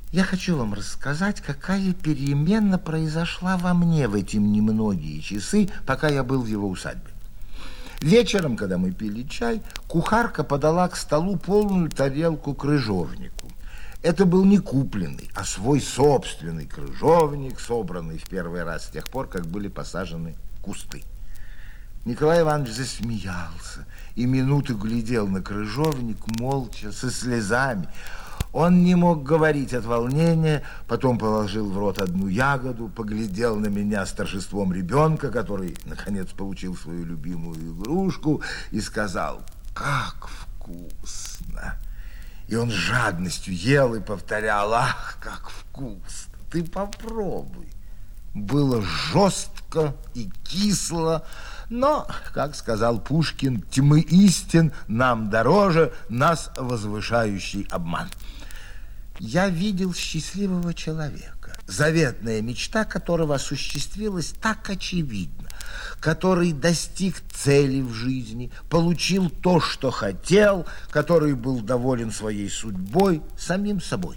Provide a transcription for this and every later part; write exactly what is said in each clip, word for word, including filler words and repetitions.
Я хочу вам рассказать, какая перемена произошла во мне в эти немногие часы, пока я был в его усадьбе. Вечером, когда мы пили чай, кухарка подала к столу полную тарелку крыжовнику. Это был не купленный, а свой собственный крыжовник, собранный в первый раз с тех пор, как были посажены кусты. Николай Иванович засмеялся и минуту глядел на крыжовник молча, со слезами. Он не мог говорить от волнения, потом положил в рот одну ягоду, поглядел на меня с торжеством ребенка, который, наконец, получил свою любимую игрушку, и сказал: «Как вкусно!» И он с жадностью ел и повторял: «Ах, как вкусно! Ты попробуй!» Было жестко и кисло, но, как сказал Пушкин, тьмы истин нам дороже, нас возвышающий обман. Я видел счастливого человека, заветная мечта которого осуществилась так очевидно, который достиг цели в жизни, получил то, что хотел, который был доволен своей судьбой, самим собой.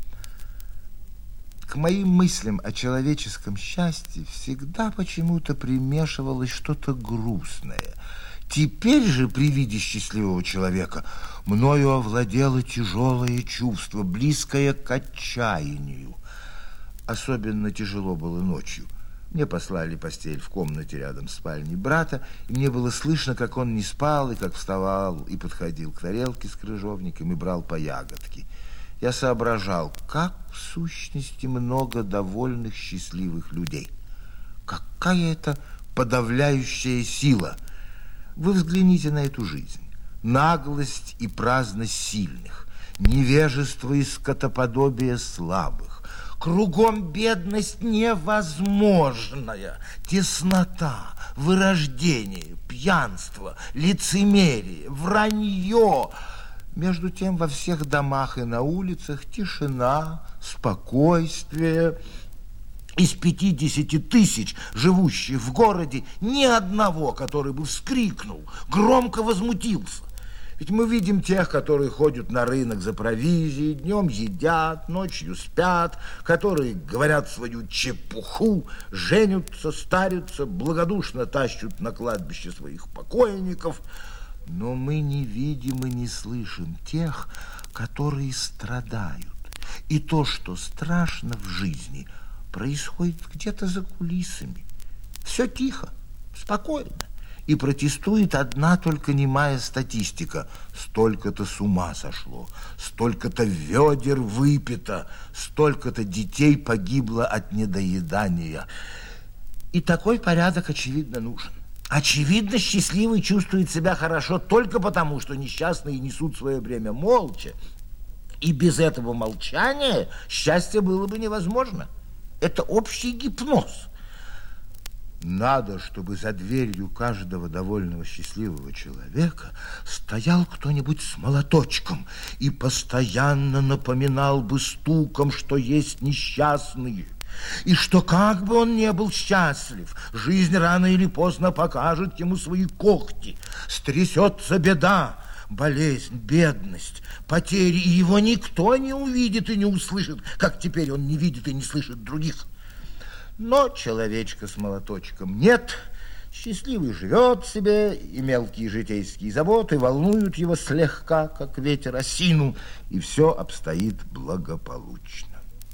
К моим мыслям о человеческом счастье всегда почему-то примешивалось что-то грустное. Теперь же при виде счастливого человека мною овладело тяжелое чувство, близкое к отчаянию. Особенно тяжело было ночью. Мне послали постель в комнате рядом с спальней брата, и мне было слышно, как он не спал, и как вставал, и подходил к тарелке с крыжовником, и брал по ягодке. Я соображал, как в сущности много довольных, счастливых людей. Какая это подавляющая сила! Вы взгляните на эту жизнь. Наглость и праздность сильных, невежество и скотоподобие слабых, кругом бедность невозможная, теснота, вырождение, пьянство, лицемерие, вранье. Между тем во всех домах и на улицах тишина, спокойствие. Из пятидесяти тысяч, живущих в городе, ни одного, который бы вскрикнул, громко возмутился. Ведь мы видим тех, которые ходят на рынок за провизией, днем едят, ночью спят, которые говорят свою чепуху, женятся, старятся, благодушно тащут на кладбище своих покойников. Но мы не видим и не слышим тех, которые страдают. И то, что страшно в жизни, происходит где-то за кулисами. Все тихо, спокойно. И протестует одна только немая статистика. Столько-то с ума сошло, столько-то ведер выпито, столько-то детей погибло от недоедания. И такой порядок, очевидно, нужен. Очевидно, счастливый чувствует себя хорошо только потому, что несчастные несут свое бремя молча. И без этого молчания счастье было бы невозможно. Это общий гипноз. Надо, чтобы за дверью каждого довольного счастливого человека стоял кто-нибудь с молоточком и постоянно напоминал бы стуком, что есть несчастные, и что, как бы он ни был счастлив, жизнь рано или поздно покажет ему свои когти. Стрясется беда, болезнь, бедность, потери, и его никто не увидит и не услышит, как теперь он не видит и не слышит других. Но человечка с молоточком нет, счастливый живет себе, и мелкие житейские заботы волнуют его слегка, как ветер осину, и все обстоит благополучно.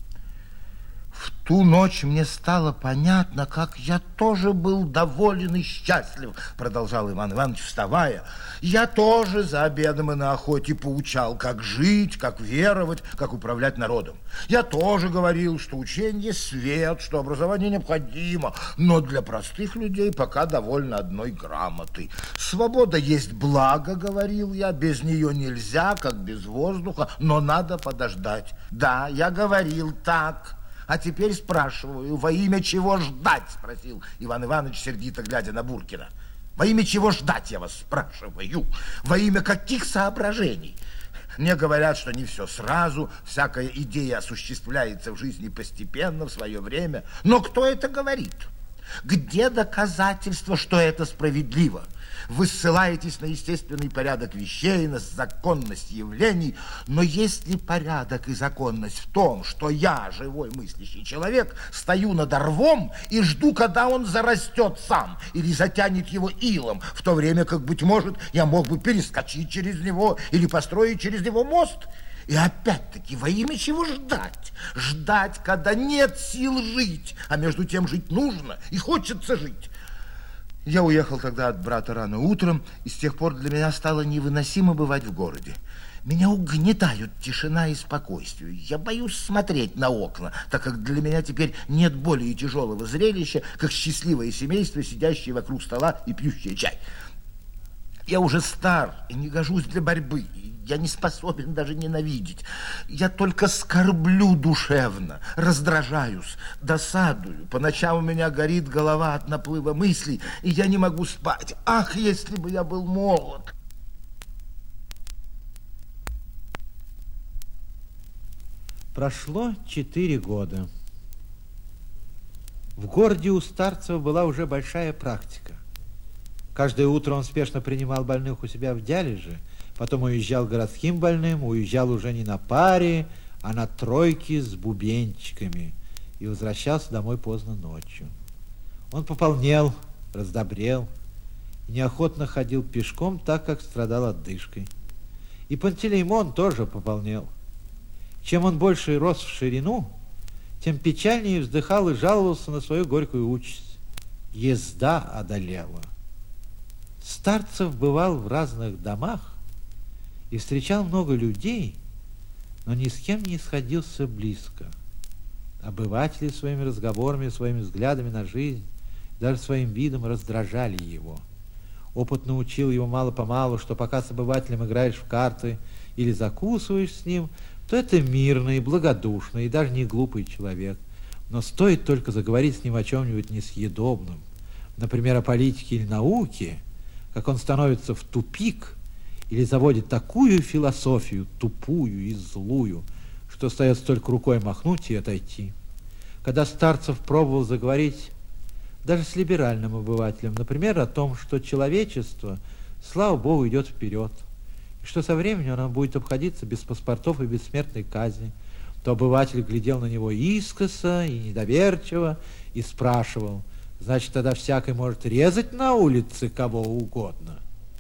В ту ночь мне стало понятно, как я тоже был доволен и счастлив, продолжал Иван Иванович, вставая. Я тоже за обедом и на охоте поучал, как жить, как веровать, как управлять народом. Я тоже говорил, что учение свет, что образование необходимо, но для простых людей пока довольно одной грамоты. Свобода есть благо, говорил я, без нее нельзя, как без воздуха, но надо подождать. Да, я говорил так. А теперь спрашиваю, во имя чего ждать? Спросил Иван Иванович, сердито глядя на Буркина. Во имя чего ждать, я вас спрашиваю? Во имя каких соображений? Мне говорят, что не все сразу, всякая идея осуществляется в жизни постепенно, в свое время. Но кто это говорит? Где доказательства, что это справедливо? Вы ссылаетесь на естественный порядок вещей, на законность явлений, но если порядок и законность в том, что я, живой мыслящий человек, стою над рвом и жду, когда он зарастет сам или затянет его илом, в то время как, быть может, я мог бы перескочить через него или построить через него мост. И опять-таки, во имя чего ждать? Ждать, когда нет сил жить, а между тем жить нужно и хочется жить. Я уехал тогда от брата рано утром, и с тех пор для меня стало невыносимо бывать в городе. Меня угнетают тишина и спокойствие. Я боюсь смотреть на окна, так как для меня теперь нет более тяжелого зрелища, как счастливое семейство, сидящее вокруг стола и пьющее чай. Я уже стар и не гожусь для борьбы. Я не способен даже ненавидеть. Я только скорблю душевно, раздражаюсь, досадую. По ночам у меня горит голова от наплыва мыслей, и я не могу спать. Ах, если бы я был молод! Прошло четыре года. В городе у Старцева была уже большая практика. Каждое утро он спешно принимал больных у себя в Дялеже, потом уезжал городским больным, уезжал уже не на паре, а на тройке с бубенчиками и возвращался домой поздно ночью. Он пополнел, раздобрел, неохотно ходил пешком, так как страдал отдышкой. И Пантелеймон тоже пополнел. Чем он больше рос в ширину, тем печальнее вздыхал и жаловался на свою горькую участь. Езда одолела. Старцев бывал в разных домах и встречал много людей, но ни с кем не сходился близко. Обыватели своими разговорами, своими взглядами на жизнь, даже своим видом раздражали его. Опыт научил его мало-помалу, что пока с обывателем играешь в карты или закусываешь с ним, то это мирный, благодушный и даже не глупый человек. Но стоит только заговорить с ним о чем-нибудь несъедобном, например, о политике или науке, как он становится в тупик или заводит такую философию, тупую и злую, что остается только рукой махнуть и отойти. Когда Старцев пробовал заговорить даже с либеральным обывателем, например, о том, что человечество, слава Богу, идет вперед, и что со временем оно будет обходиться без паспортов и без смертной казни, то обыватель глядел на него искоса и недоверчиво и спрашивал: значит, тогда всякий может резать на улице кого угодно.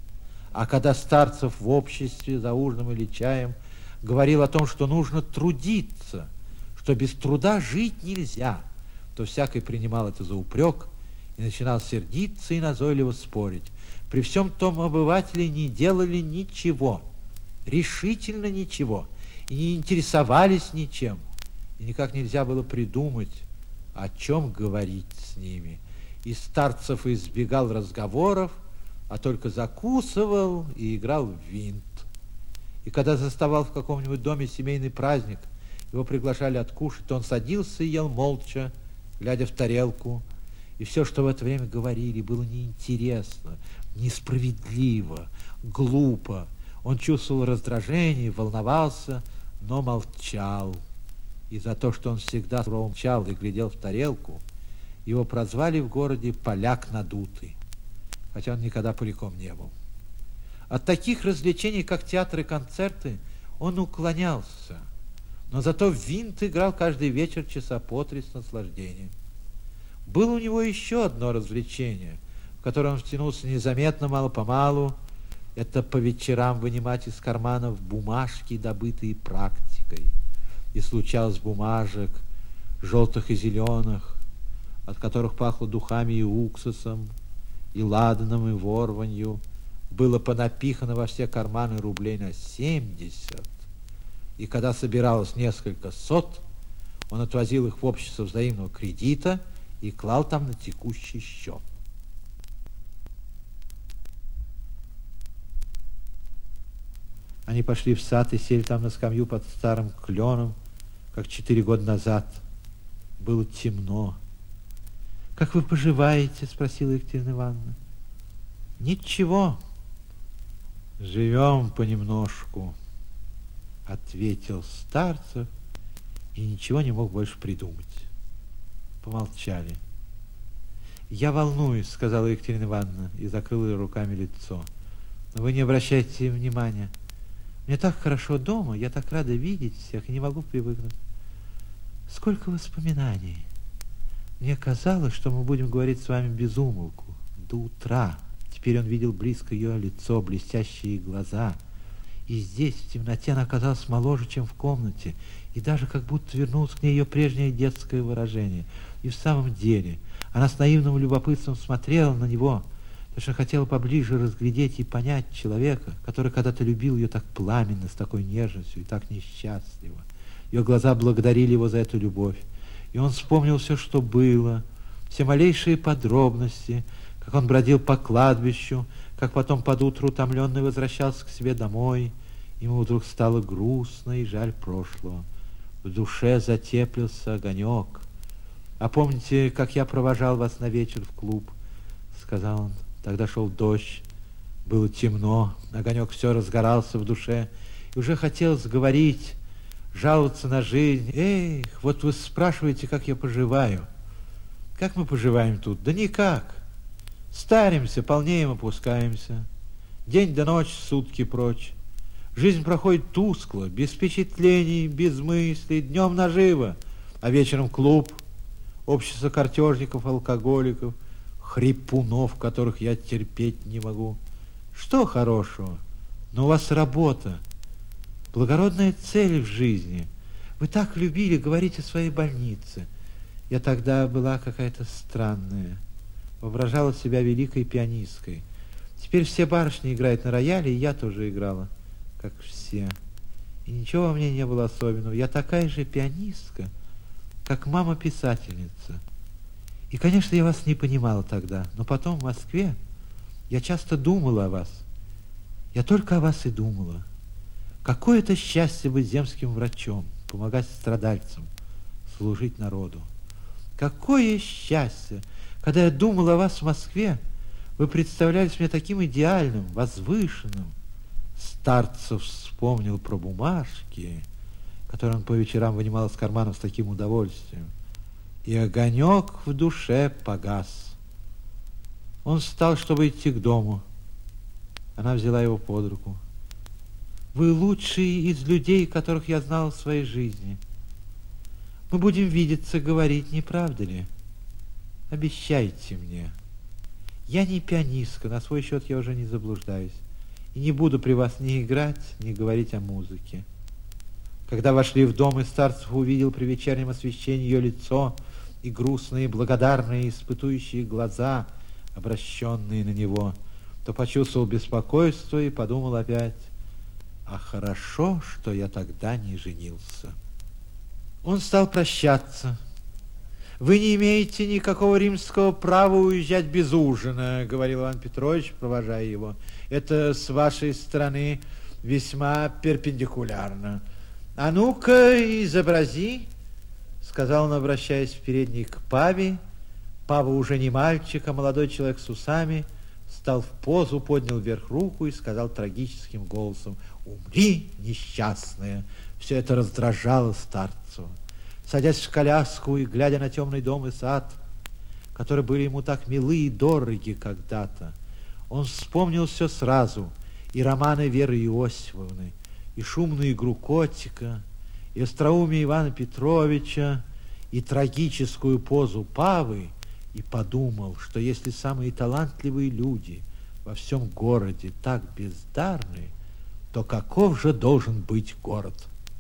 А когда Старцев в обществе за ужином или чаем говорил о том, что нужно трудиться, что без труда жить нельзя, то всякий принимал это за упрек и начинал сердиться и назойливо спорить. При всем том обыватели не делали ничего, решительно ничего, и не интересовались ничем, и никак нельзя было придумать, о чем говорить с ними. И Старцев избегал разговоров, а только закусывал и играл в винт. И когда заставал в каком-нибудь доме семейный праздник, его приглашали откушать, то он садился и ел молча, глядя в тарелку. И все, что в это время говорили, было неинтересно, несправедливо, глупо. Он чувствовал раздражение, волновался, но молчал. И за то, что он всегда молчал и глядел в тарелку, его прозвали в городе «поляк надутый», хотя он никогда поляком не был. От таких развлечений, как театр и концерты, он уклонялся, но зато в винт играл каждый вечер часа по три с наслаждением. Было у него еще одно развлечение, в которое он втянулся незаметно, мало-помалу. Это по вечерам вынимать из карманов бумажки, добытые практикой. И случалось бумажек, желтых и зеленых, от которых пахло духами и уксусом, и ладаном, и ворванью, было понапихано во все карманы рублей на семьдесят. И когда собиралось несколько сот, он отвозил их в общество взаимного кредита и клал там на текущий счет. Они пошли в сад и сели там на скамью под старым кленом, как четыре года назад. Было темно. «Как вы поживаете?» – спросила Екатерина Ивановна. «Ничего, живем понемножку», – ответил Старцев и ничего не мог больше придумать. Помолчали. Я волнуюсь, сказала Екатерина Ивановна и закрыла руками лицо. Но вы не обращайте внимания. Мне так хорошо дома, я так рада видеть всех и не могу привыкнуть. Сколько воспоминаний. Мне казалось, что мы будем говорить с вами без умолку до утра. Теперь он видел близко ее лицо, блестящие глаза. И здесь, в темноте, она казалась моложе, чем в комнате. И даже как будто вернулось к ней ее прежнее детское выражение. И в самом деле, она с наивным любопытством смотрела на него, точно хотела поближе разглядеть и понять человека, который когда-то любил ее так пламенно, с такой нежностью и так несчастливо. Ее глаза благодарили его за эту любовь. И он вспомнил все, что было, все малейшие подробности, как он бродил по кладбищу, как потом под утро утомленный возвращался к себе домой. Ему вдруг стало грустно и жаль прошлого. В душе затеплился огонек. «А помните, как я провожал вас на вечер в клуб?» — сказал он. Тогда шел дождь, было темно, огонек все разгорался в душе, и уже хотелось говорить, жаловаться на жизнь. Эх, вот вы спрашиваете, как я поживаю. Как мы поживаем тут? Да никак. Старимся, полнеем, опускаемся. День до ночи, сутки прочь. Жизнь проходит тускло, без впечатлений, без мыслей, днем наживо, а вечером клуб, общество картежников, алкоголиков, хрипунов, которых я терпеть не могу. Что хорошего? Но у вас работа, благородная цель в жизни. Вы так любили говорить о своей больнице. Я тогда была какая-то странная, воображала себя великой пианисткой. Теперь все барышни играют на рояле, и я тоже играла, как все. И ничего во мне не было особенного. Я такая же пианистка, как мама-писательница. И, конечно, я вас не понимала тогда, но потом в Москве я часто думала о вас. Я только о вас и думала. Какое это счастье быть земским врачом, помогать страдальцам, служить народу. Какое счастье! Когда я думала о вас в Москве, вы представлялись мне таким идеальным, возвышенным. Старцев вспомнил про бумажки, которые он по вечерам вынимал из карманов с таким удовольствием. И огонек в душе погас. Он встал, чтобы идти к дому. Она взяла его под руку. Вы лучший из людей, которых я знала в своей жизни. Мы будем видеться, говорить, не правда ли? Обещайте мне. Я не пианистка, на свой счет я уже не заблуждаюсь. И не буду при вас ни играть, ни говорить о музыке. Когда вошли в дом, и Старцев увидел при вечернем освещении ее лицо и грустные, благодарные, испытующие глаза, обращенные на него, то почувствовал беспокойство и подумал опять: а хорошо, что я тогда не женился. Он стал прощаться. Вы не имеете никакого римского права уезжать без ужина, говорил Иван Петрович, провожая его. Это с вашей стороны весьма перпендикулярно. А ну-ка, изобрази, сказал он, обращаясь в передний к Паве. Пава уже не мальчик, а молодой человек с усами, встал в позу, поднял вверх руку и сказал трагическим голосом: умри, несчастная. Все это раздражало Старцева. Садясь в коляску и глядя на темный дом и сад, которые были ему так милы и дороги когда-то, он вспомнил все сразу: и романы Веры Иосифовны, и шумную игру котика, и остроумие Ивана Петровича, и трагическую позу Павы, и подумал, что если самые талантливые люди во всем городе так бездарны, то каков же должен быть город?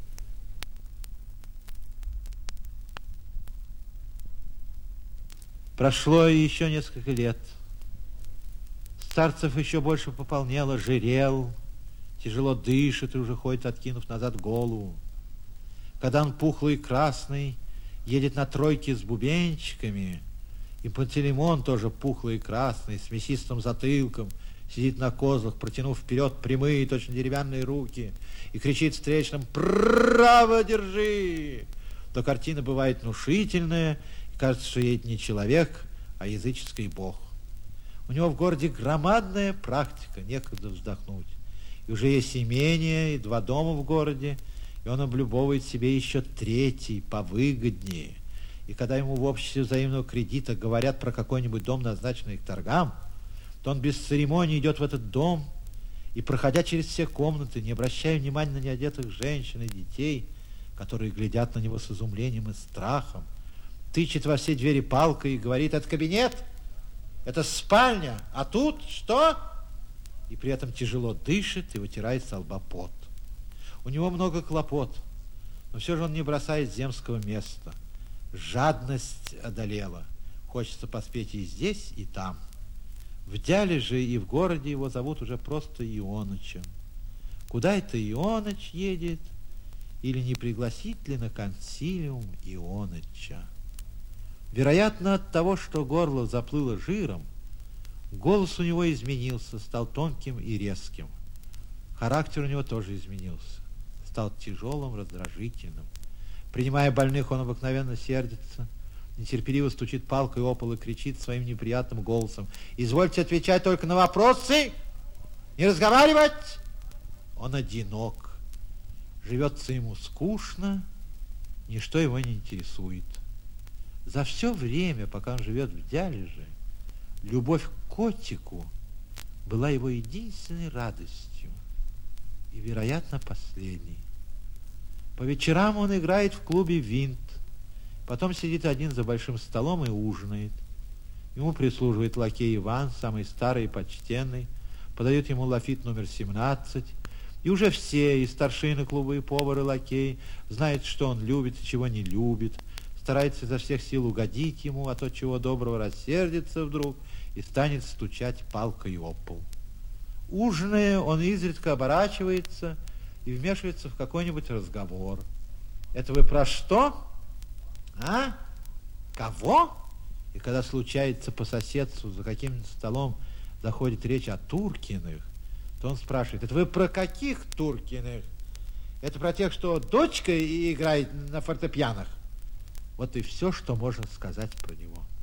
Прошло еще несколько лет. Старцев еще больше пополнел, ожирел, тяжело дышит и уже ходит, откинув назад голову. Когда он пухлый и красный едет на тройке с бубенчиками, и Пантелеймон тоже пухлый и красный, с мясистым затылком, сидит на козлах, протянув вперед прямые, точно деревянные руки, и кричит встречным: «Право держи!», то картина бывает внушительная, и кажется, что едет не человек, а языческий бог. У него в городе громадная практика, некогда вздохнуть. И уже есть имение, и два дома в городе, и он облюбовывает себе еще третий, повыгоднее. И когда ему в обществе взаимного кредита говорят про какой-нибудь дом, назначенный к торгам, то он без церемонии идет в этот дом и, проходя через все комнаты, не обращая внимания на неодетых женщин и детей, которые глядят на него с изумлением и страхом, тычет во все двери палкой и говорит: это кабинет, это спальня, а тут что? И при этом тяжело дышит и вытирает со лба пот. У него много хлопот, но все же он не бросает земского места. Жадность одолела. Хочется поспеть и здесь, и там. В Дяле же и в городе его зовут уже просто Ионычем. Куда это Ионыч едет? Или не пригласить ли на консилиум Ионыча? Вероятно, от того, что горло заплыло жиром, голос у него изменился, стал тонким и резким. Характер у него тоже изменился, стал тяжелым, раздражительным. Принимая больных, он обыкновенно сердится, нетерпеливо стучит палкой о пол и кричит своим неприятным голосом: «Извольте отвечать только на вопросы, не разговаривать!» Он одинок, живется ему скучно, ничто его не интересует. За все время, пока он живет в Дялеже, любовь к котику была его единственной радостью и, вероятно, последней. По вечерам он играет в клубе «Винт», потом сидит один за большим столом и ужинает. Ему прислуживает лакей Иван, самый старый и почтенный, подает ему лафит номер семнадцать, и уже все, и старшины клуба, и повар, и лакей, знают, что он любит и чего не любит, старается изо всех сил угодить ему, а то, чего доброго, рассердится вдруг и станет стучать палкой об пол. Ужиная, он изредка оборачивается и вмешивается в какой-нибудь разговор. Это вы про что? А? Кого? И когда случается по соседству за каким-нибудь столом заходит речь о Туркиных, то он спрашивает: это вы про каких Туркиных? Это про тех, что дочка играет на фортепианах? Вот и все, что можно сказать про него.